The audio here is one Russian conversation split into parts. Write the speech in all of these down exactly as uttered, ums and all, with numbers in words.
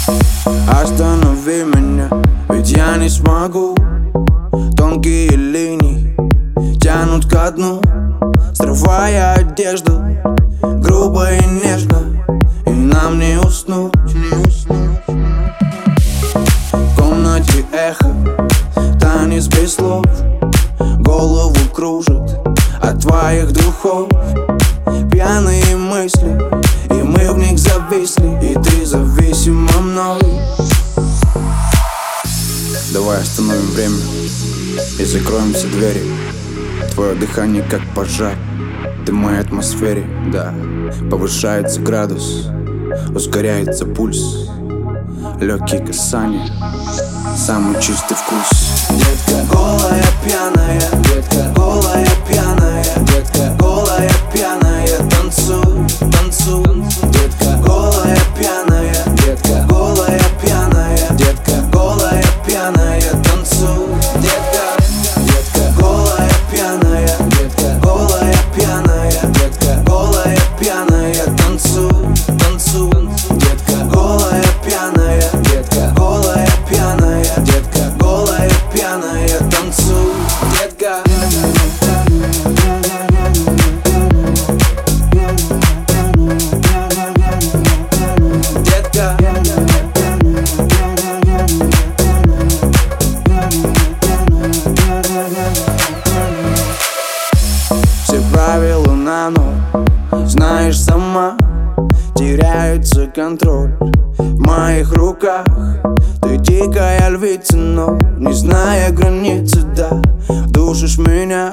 Останови меня, ведь я не смогу. Тонкие линии тянут ко дну, срывая одежду грубо и нежно, и нам не уснуть. В комнате эхо, танец без слов, голову кружит от твоих духов. Пьяные мысли, и мы в них зависли, и ты зависима мной. Давай остановим время и закроем все двери. Твое дыхание как пожар, ты в моей атмосфере, да. Повышается градус, ускоряется пульс, легкие касания, самый чистый вкус. Детка голая, пьяная, детка голая, пьяная, детка голая, пьяная, танцуй, танцуй. Детка голая, пьяная, детка голая, пьяная, детка голая, пьяная, танцуй. Детка, детка голая, пьяная, детка голая, пьяная, детка голая, пьяная, танцуй, танцуй. Детка голая, пьяная, детка голая, пьяная, детка голая, пьяная, танцуй. Детка. Все правила на ноль, знаешь сама, теряется контроль в моих руках. Ты дикая львица, но не зная границы, да, душишь меня.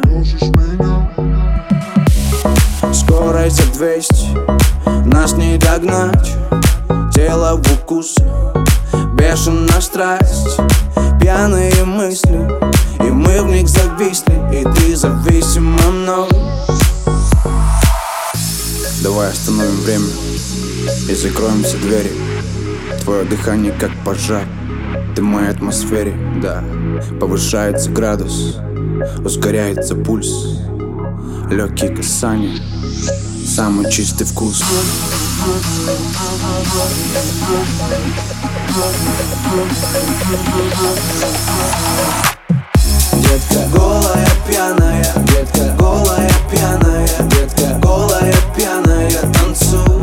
Скорость за двести, нас не догнать. Тело в укусе, бешеная страсть, пьяные мысли, и мы в них зависли, и ты зависима мной. Давай остановим время и закроем все двери. Твое дыхание как пожар, ты в моей атмосфере, да. Повышается градус, ускоряется пульс, легкие касания, самый чистый вкус. Детка голая, пьяная, детка голая, пьяная, детка голая, пьяная, танцуй.